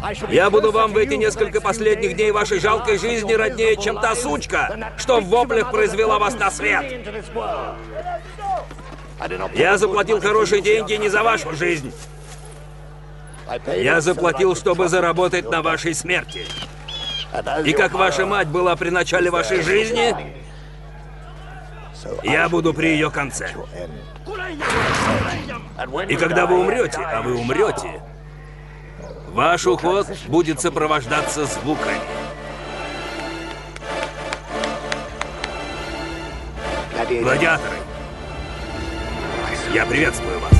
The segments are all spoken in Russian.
Я буду вам в эти несколько последних дней вашей жалкой жизни роднее, чем та сучка, что в воплях произвела вас на свет. Я заплатил хорошие деньги не за вашу жизнь. Я заплатил, чтобы заработать на вашей смерти. И как ваша мать была при начале вашей жизни, я буду при ее конце. И когда вы умрете, а вы умрете, ваш уход будет сопровождаться звуками. Гладиаторы, я приветствую вас.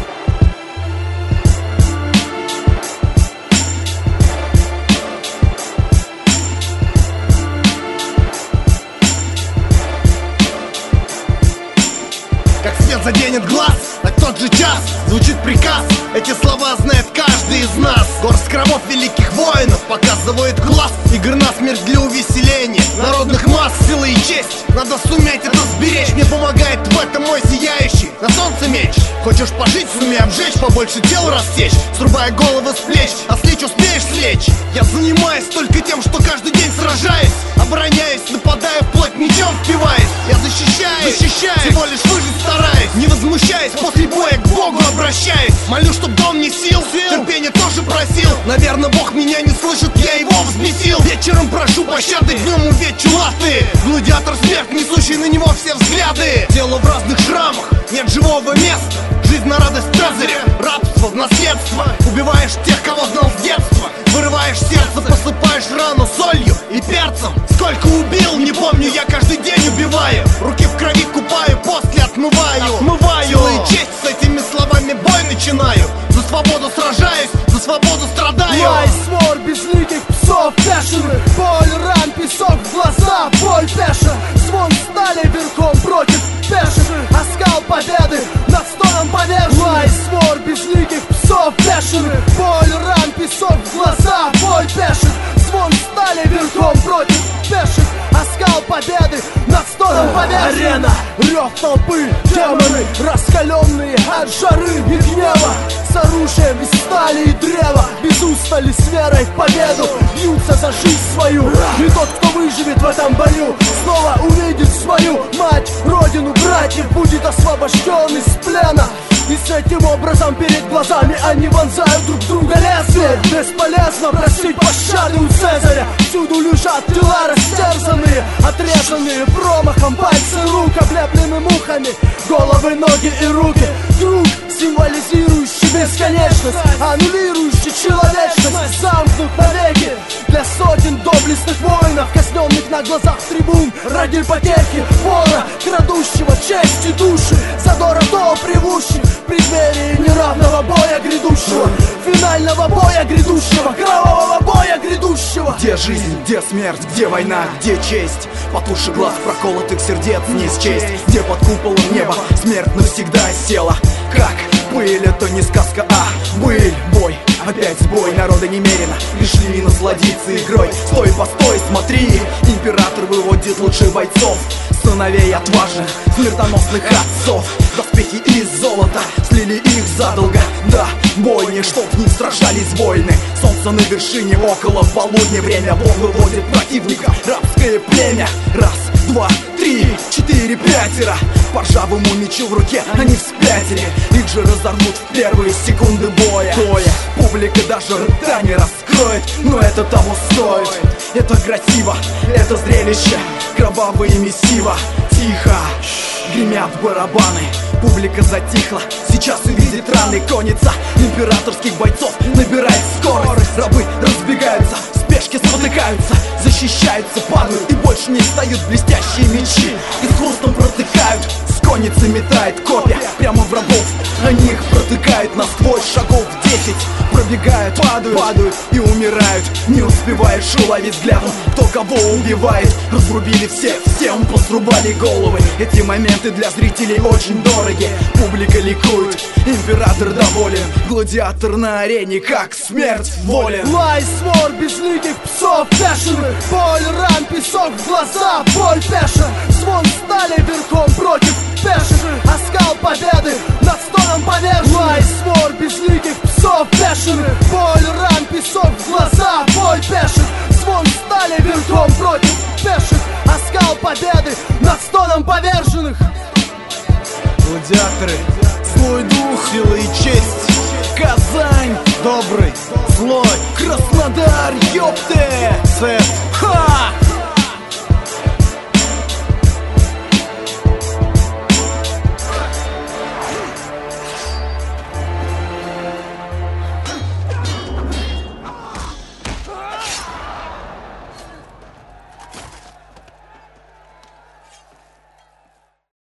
Как свет заденет глаз, так тот же час звучит приказ. Эти слова знает каждый из нас. Горсть кровов великих воинов показывает глаз. Игр на смерть для увеселения народных масс. Сила и честь, надо суметь это сберечь. Мне помогает в этом мой сияющий на солнце меч. Хочешь пожить, сумей обжечь, побольше тел растечь, срубая головы с плеч, а слечь успеешь слечь. Я занимаюсь только тем, что каждый день сражаюсь, обороняюсь, нападаю, вплоть мечом впиваясь. Я защищаюсь, всего лишь выжить стараюсь. Не возмущаясь, после боя к Богу обращаюсь. Молю, чтоб дал мне сил, терпение тоже просил. Наверное, Бог меня не слышит, я его взбесил. Вечером прошу пощады, днем увечу латы. Гладиатор смерть, несущий на него все взгляды. Тело в разных шрамах, нет живого места. Жизнь на радость Цезаря, рабство в наследство. Убиваешь тех, кого знал с детства. Вырываешь сердце, посыпаешь рану солью и перцем. Сколько убил, не помню, я каждый день убиваю. Руки в крови купаю, после отмываю. Сила и честь, с этими словами бой начинаю. За свободу сражаюсь, за свободу страдаю. Лай, свор безликих псов бешеных. Боль, ран, песок в глаза, боль пеша. Звон стали верхом против пеших. Оскал победы над стоном поверженных. Лай, свор безликих псов бешеных. Боль, ран, песок в глаза, боль пеших. Звон стали верхом против пеших. Оскал победы над стоном поверженных. Арена, рев толпы, демоны, раскаленные от жары и гнева. С оружием из стали и древа, без устали с верой в победу бьются за жизнь свою. И тот, кто выживет в этом бою, снова увидит свою мать, родину, братьев, будет освобожден из плена. И с этим образом перед глазами они вонзают друг друга лезвие. Бесполезно просить пощады у Цезаря. Всюду лежат тела растерзанные, отрезанные промахом, пальцы рук, облеплены мухами, головы, ноги и руки. Круг, символизирующий бесконечность, аннулирующий человечность, замкнут навеки для сотен доблестных воинов, казненных на глазах трибун ради потехи вора, крадущего честь и души, задора до превущих в преддверии неравного боя грядущего, финального боя грядущего, кровавого боя грядущего. Где жизнь, где смерть, где война, где честь? Потуши глаз проколотых сердец не счесть. Где под куполом неба смерть навсегда села? Как пыль, это не сказка, а быль, бой. Опять сбой, народа немерено, пришли насладиться игрой. Стой, постой, смотри, император выводит лучших бойцов, сыновей отважных, смертоносных отцов. Доспехи из золота, слили их задолго. Да, бойни, чтоб в них сражались воины. Солнце на вершине, около полудня. Время вон выводит противника, рабское племя. Раз, два, три, четыре, пятеро. По ржавому мечу в руке они вспятили. Их же разорвут в первые секунды боя. Публика даже рта не раскроет, но это того стоит. Это красиво, это зрелище, кровавые месиво. Тихо, гремят барабаны, публика затихла. Сейчас увидит раны конница императорских бойцов, набирает скорость. Рабы разбегаются, в спешке спотыкаются, защищаются, падают и больше не встают блестящие мечи. И с хрустом протыкают, с конницы метает копья прямо в врагов. Они их протыкают насквозь, шагов 10. Пробегают, падают и умирают. Не успеваешь уловить взглядом, кто кого убивает. Разрубили всем посрубали головы. Эти моменты для зрителей очень дороги. Публика ликует, император доволен. Гладиатор на арене, как смерть волен. Лай, свор безликих псов бешеных. Боль, ран, песок в глаза, боль пеша. Звон стали верхом против пеших. Оскал победы над стоном поверженных. Лай, свор безликих псов бешеных. Боль, ран, песок в глаза, Гладиаторы, Злой дух, сила и честь, Казань, добрый, злой, Краснодар, ёпте! цепь. Ха!